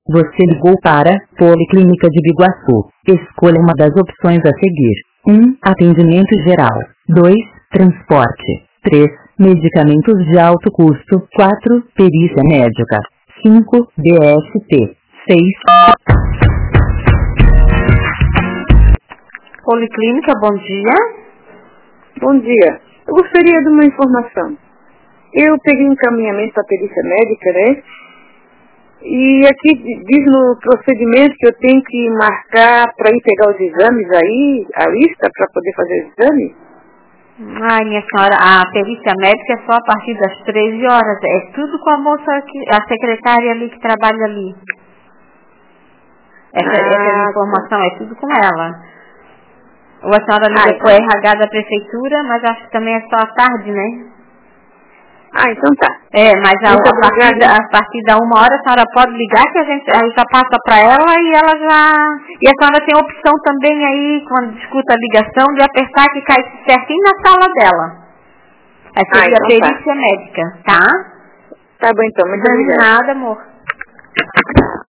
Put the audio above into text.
Você ligou para Policlínica de Biguaçu. Escolha uma das opções a seguir. 1. Atendimento geral. 2. Transporte. 3. Medicamentos de alto custo. 4. Perícia médica. 5. DST. 6. Policlínica, bom dia. Bom dia. Eu gostaria de uma informação. Eu peguei um encaminhamento para a perícia médica, né? E aqui diz no procedimento que eu tenho que marcar para ir pegar os exames aí, a lista para poder fazer o exame. Ai, minha senhora, a perícia médica é só a partir das 13 horas. É tudo com a moça, a secretária ali que trabalha ali. Essa informação é tudo com ela. Ou a senhora liga para o RH da prefeitura, mas acho que também é só à tarde, né? Então tá. Mas a partir da 1h a senhora pode ligar que a gente já passa para ela e ela já... E a senhora tem a opção também aí, quando escuta a ligação, de apertar que cai certinho na sala dela. Aí seria a perícia médica, tá? Tá bom então, muito obrigada. Nada, amor.